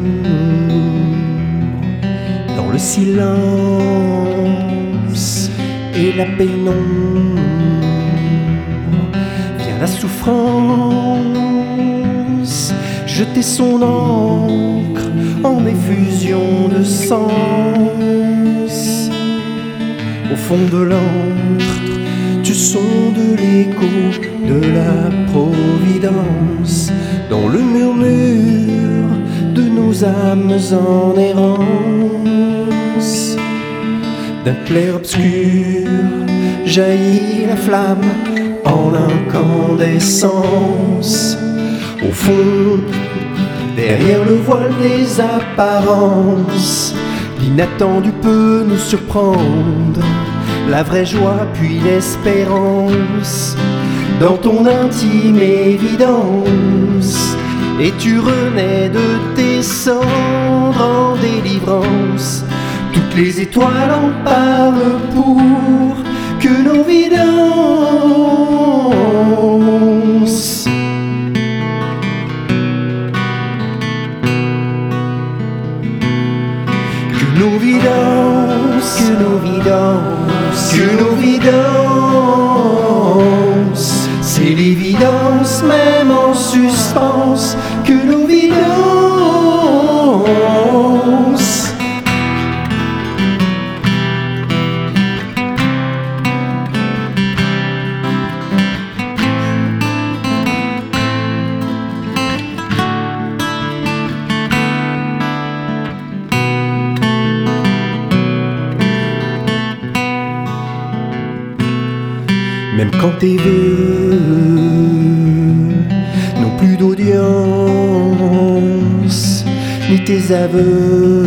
dans le silence et la pénombre, vient la souffrance jeter son encre en effusion de sens. Au fond de l'antre, tu sondes l'écho de la providence, dans le murmure de nos âmes en errance. D'un clair-obscur jaillit la flamme en incandescence. Au fond, derrière le voile des apparences, l'inattendu peut nous surprendre, la vraie joie puis l'espérance. Dans ton intime évidence, et tu renais de tes cendres en délivrance. Toutes les étoiles en parlent pour que nos vies dansent. Que nos vies dansent, que nos vies dansent, que nos vies dansent. C'est l'évidence même en suspens que nos vies dansent. Même quand tes vœux n'ont plus d'audience, ni tes aveux,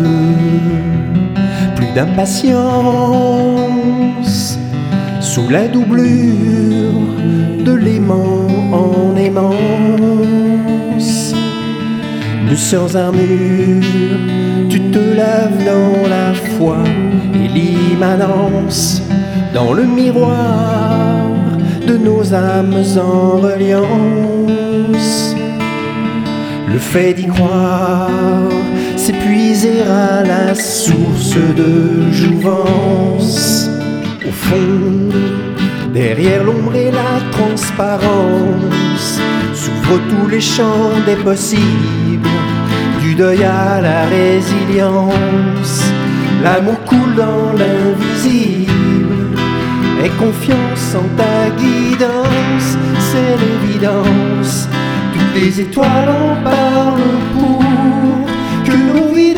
plus d'impatience, sous la doublure de l'aimant en aimance, nu sans armure, tu te laves dans la foi et l'immanence, dans le miroir de nos âmes en reliance. Le fait d'y croire, c'est puiser à la source de jouvence. Au fond, derrière l'ombre et la transparence, s'ouvrent tous les champs des possibles, du deuil à la résilience. L'amour coule dans l'invisible, et confiance en ta guidance, c'est l'évidence. Toutes les étoiles en parlent pour que nos vies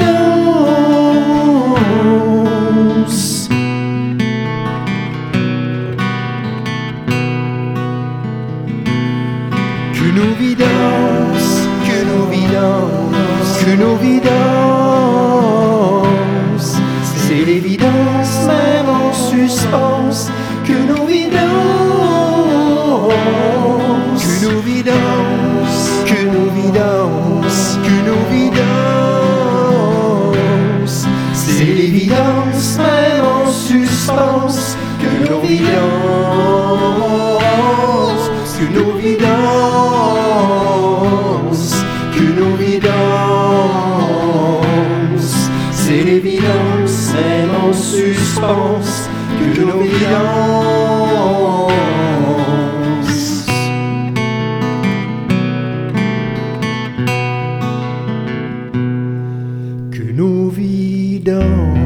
dansent. Que nos vies dansent, que nos vies dansent, que nos vies dansent. C'est l'évidence même en suspens que nos vies dansent, que nos vies dansent, que nos vies dansent, que nos vies dansent. C'est l'évidence même en suspens que nos vies dansent, que nos vies dansent, que nos vies dansent. C'est l'évidence même en suspens que nos vies dansent. Que nos vies dansent.